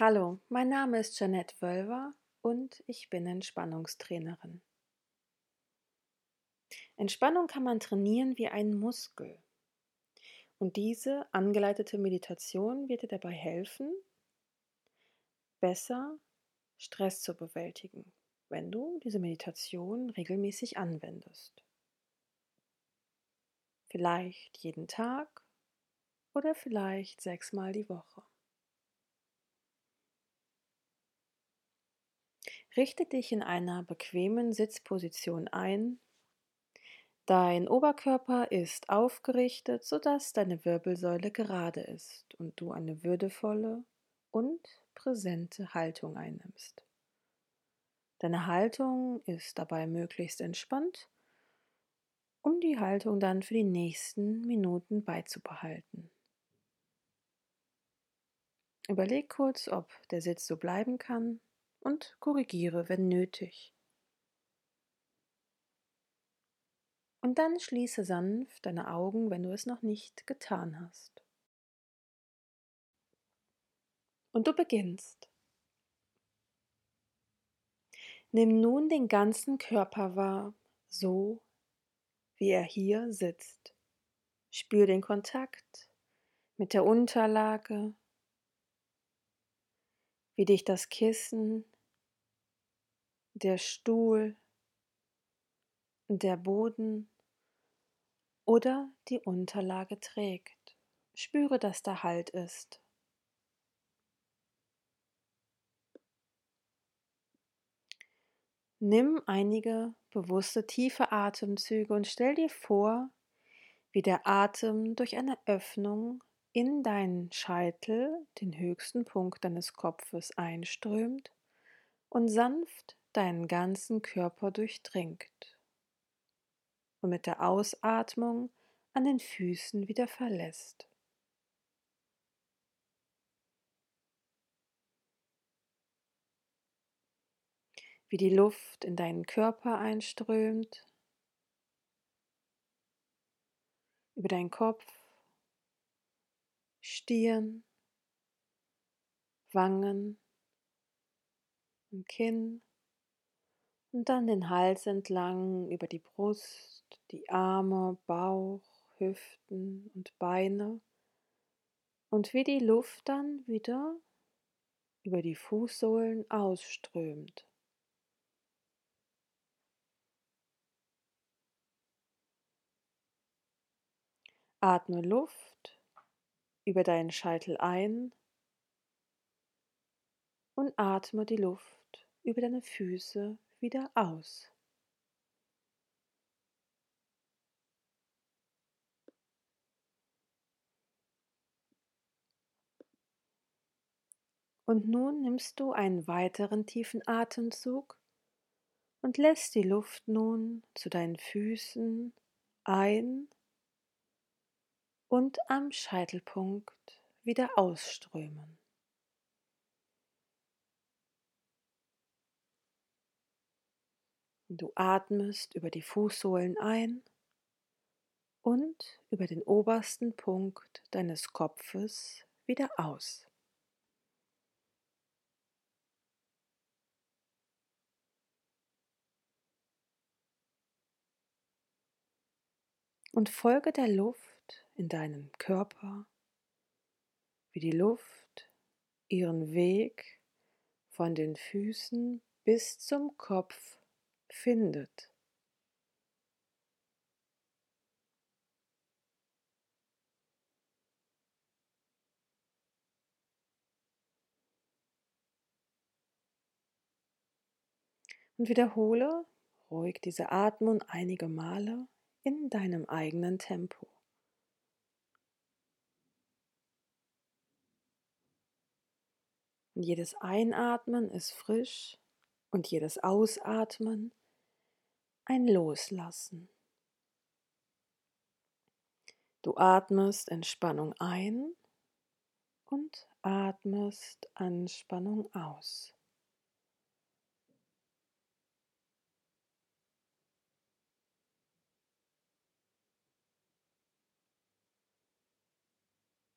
Hallo, mein Name ist Jeanette Wölver und ich bin Entspannungstrainerin. Entspannung kann man trainieren wie einen Muskel. Und diese angeleitete Meditation wird dir dabei helfen, besser Stress zu bewältigen, wenn du diese Meditation regelmäßig anwendest. Vielleicht jeden Tag oder vielleicht 6-mal die Woche. Richte dich in einer bequemen Sitzposition ein. Dein Oberkörper ist aufgerichtet, sodass deine Wirbelsäule gerade ist und du eine würdevolle und präsente Haltung einnimmst. Deine Haltung ist dabei möglichst entspannt, um die Haltung dann für die nächsten Minuten beizubehalten. Überleg kurz, ob der Sitz so bleiben kann und korrigiere, wenn nötig. Und dann schließe sanft deine Augen, wenn du es noch nicht getan hast. Und du beginnst. Nimm nun den ganzen Körper wahr, so wie er hier sitzt. Spür den Kontakt mit der Unterlage, wie dich das Kissen, der Stuhl, der Boden oder die Unterlage trägt. Spüre, dass da Halt ist. Nimm einige bewusste tiefe Atemzüge und stell dir vor, wie der Atem durch eine Öffnung in deinen Scheitel, den höchsten Punkt deines Kopfes, einströmt und sanft deinen ganzen Körper durchdringt und mit der Ausatmung an den Füßen wieder verlässt. Wie die Luft in deinen Körper einströmt, über deinen Kopf, Stirn, Wangen und Kinn und dann den Hals entlang über die Brust, die Arme, Bauch, Hüften und Beine und wie die Luft dann wieder über die Fußsohlen ausströmt. Atme Luft über deinen Scheitel ein und atme die Luft über deine Füße wieder aus. Und nun nimmst du einen weiteren tiefen Atemzug und lässt die Luft nun zu deinen Füßen ein und am Scheitelpunkt wieder ausströmen. Du atmest über die Fußsohlen ein und über den obersten Punkt deines Kopfes wieder aus. Und folge der Luft in deinem Körper, wie die Luft ihren Weg von den Füßen bis zum Kopf findet. Und wiederhole ruhig diese Atmung einige Male in deinem eigenen Tempo. Und jedes Einatmen ist frisch und jedes Ausatmen ein Loslassen. Du atmest Entspannung ein und atmest Anspannung aus.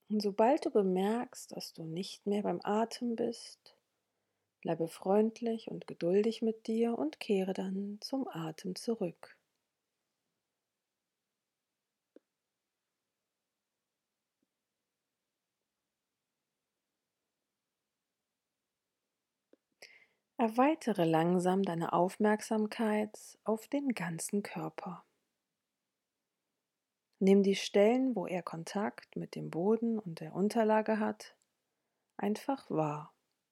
Und sobald du bemerkst, dass du nicht mehr beim Atem bist, bleibe freundlich und geduldig mit dir und kehre dann zum Atem zurück. Erweitere langsam deine Aufmerksamkeit auf den ganzen Körper. Nimm die Stellen, wo er Kontakt mit dem Boden und der Unterlage hat, einfach wahr.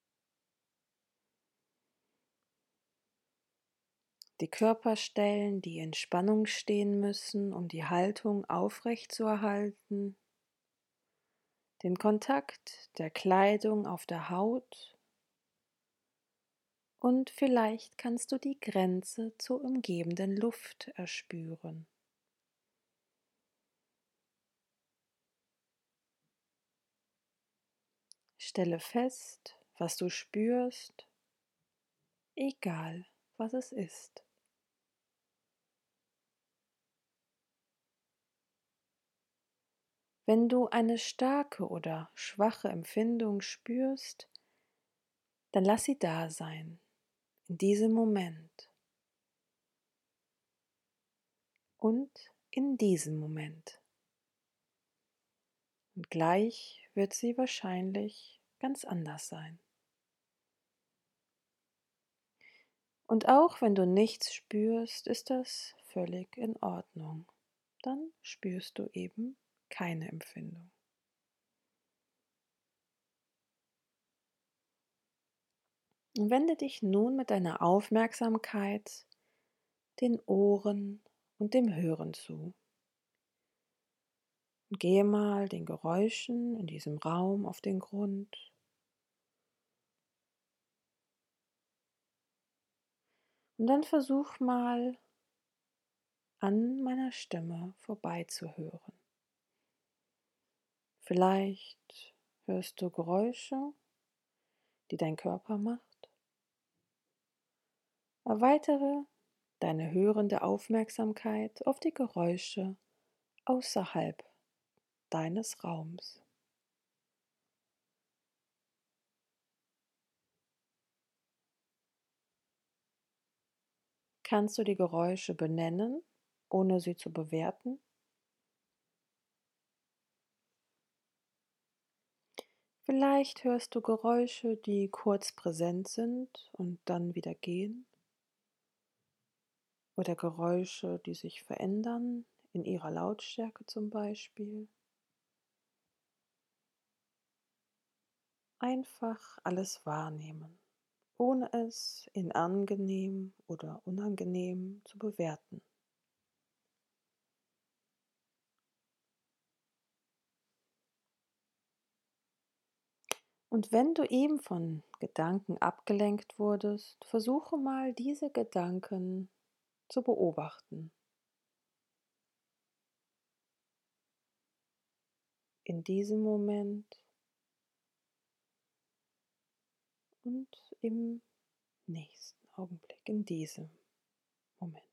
Die Körperstellen, die in Spannung stehen müssen, um die Haltung aufrecht zu erhalten, den Kontakt der Kleidung auf der Haut und vielleicht kannst du die Grenze zur umgebenden Luft erspüren. Stelle fest, was du spürst, egal was es ist. Wenn du eine starke oder schwache Empfindung spürst, dann lass sie da sein, in diesem Moment und in diesem Moment. Und gleich wird sie wahrscheinlich ganz anders sein. Und auch wenn du nichts spürst, ist das völlig in Ordnung. Dann spürst du eben keine Empfindung. Und wende dich nun mit deiner Aufmerksamkeit den Ohren und dem Hören zu. Und gehe mal den Geräuschen in diesem Raum auf den Grund. Und dann versuch mal an meiner Stimme vorbeizuhören. Vielleicht hörst du Geräusche, die dein Körper macht. Erweitere deine hörende Aufmerksamkeit auf die Geräusche außerhalb deines Raums. Kannst du die Geräusche benennen, ohne sie zu bewerten? Vielleicht hörst du Geräusche, die kurz präsent sind und dann wieder gehen. Oder Geräusche, die sich verändern, in ihrer Lautstärke zum Beispiel. Einfach alles wahrnehmen, ohne es in angenehm oder unangenehm zu bewerten. Und wenn du eben von Gedanken abgelenkt wurdest, versuche mal diese Gedanken zu beobachten. In diesem Moment und im nächsten Augenblick, in diesem Moment.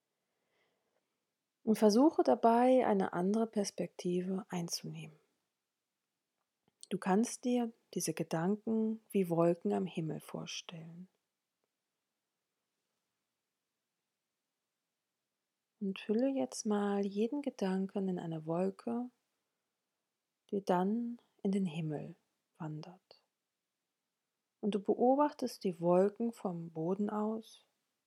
Und versuche dabei eine andere Perspektive einzunehmen. Du kannst dir diese Gedanken wie Wolken am Himmel vorstellen. Und hülle jetzt mal jeden Gedanken in eine Wolke, die dann in den Himmel wandert. Und du beobachtest die Wolken vom Boden aus.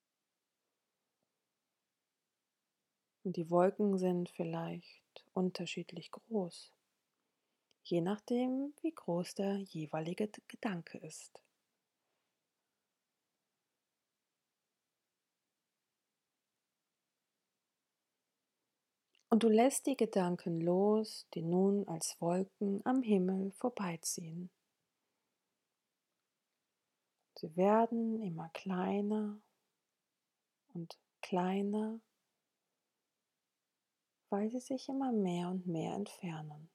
Und die Wolken sind vielleicht unterschiedlich groß, je nachdem, wie groß der jeweilige Gedanke ist. Und du lässt die Gedanken los, die nun als Wolken am Himmel vorbeiziehen. Sie werden immer kleiner und kleiner, weil sie sich immer mehr und mehr entfernen.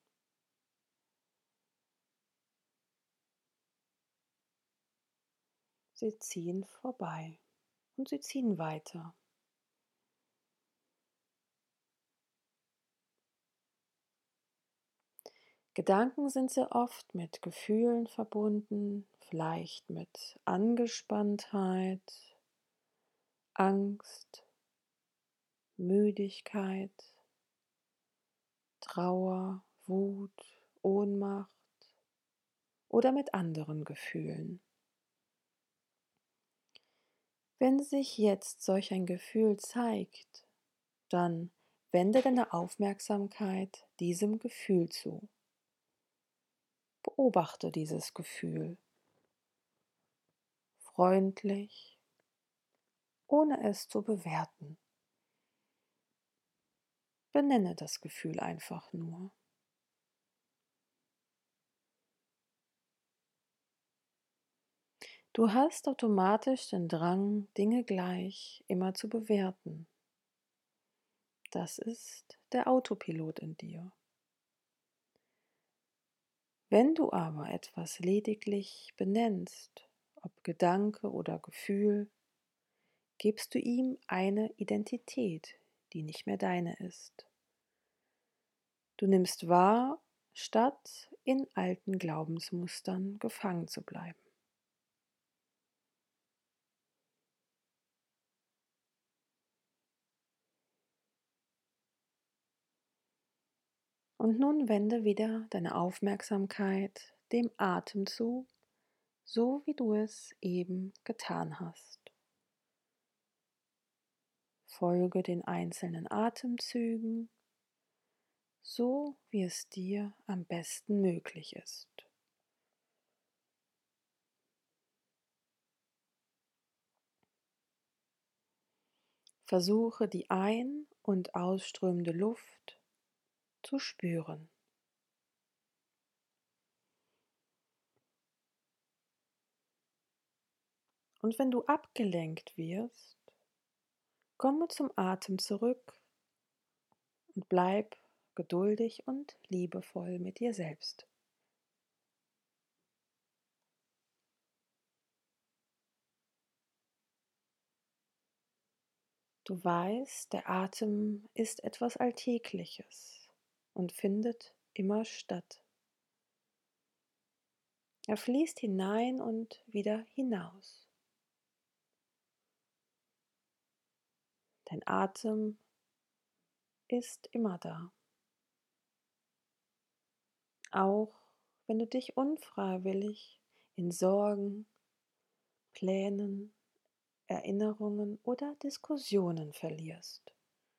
Sie ziehen vorbei und sie ziehen weiter. Gedanken sind sehr oft mit Gefühlen verbunden, vielleicht mit Angespanntheit, Angst, Müdigkeit, Trauer, Wut, Ohnmacht oder mit anderen Gefühlen. Wenn sich jetzt solch ein Gefühl zeigt, dann wende deine Aufmerksamkeit diesem Gefühl zu. Beobachte dieses Gefühl freundlich, ohne es zu bewerten. Benenne das Gefühl einfach nur. Du hast automatisch den Drang, Dinge gleich immer zu bewerten. Das ist der Autopilot in dir. Wenn du aber etwas lediglich benennst, ob Gedanke oder Gefühl, gibst du ihm eine Identität, die nicht mehr deine ist. Du nimmst wahr, statt in alten Glaubensmustern gefangen zu bleiben. Und nun wende wieder deine Aufmerksamkeit dem Atem zu, so wie du es eben getan hast. Folge den einzelnen Atemzügen, so wie es dir am besten möglich ist. Versuche die ein- und ausströmende Luft zu spüren. Und wenn du abgelenkt wirst, komme zum Atem zurück und bleib geduldig und liebevoll mit dir selbst. Du weißt, der Atem ist etwas Alltägliches und findet immer statt. Er fließt hinein und wieder hinaus. Dein Atem ist immer da. Auch wenn du dich unfreiwillig in Sorgen, Plänen, Erinnerungen oder Diskussionen verlierst.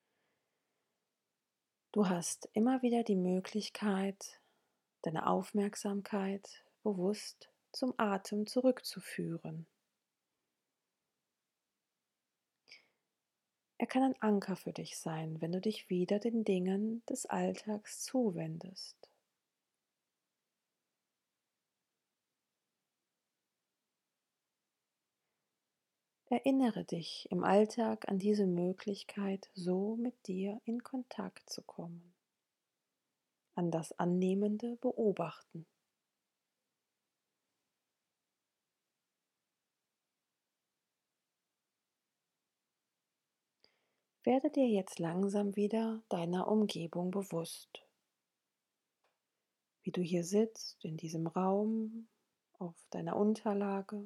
Du hast immer wieder die Möglichkeit, deine Aufmerksamkeit bewusst zum Atem zurückzuführen. Er kann ein Anker für dich sein, wenn du dich wieder den Dingen des Alltags zuwendest. Erinnere dich im Alltag an diese Möglichkeit, so mit dir in Kontakt zu kommen, an das annehmende Beobachten. Werde dir jetzt langsam wieder deiner Umgebung bewusst, wie du hier sitzt in diesem Raum auf deiner Unterlage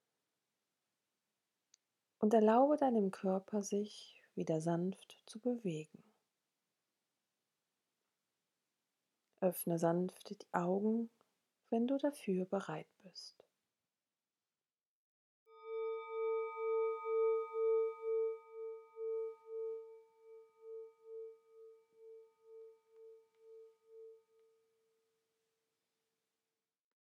und erlaube deinem Körper, sich wieder sanft zu bewegen. Öffne sanft die Augen, wenn du dafür bereit bist.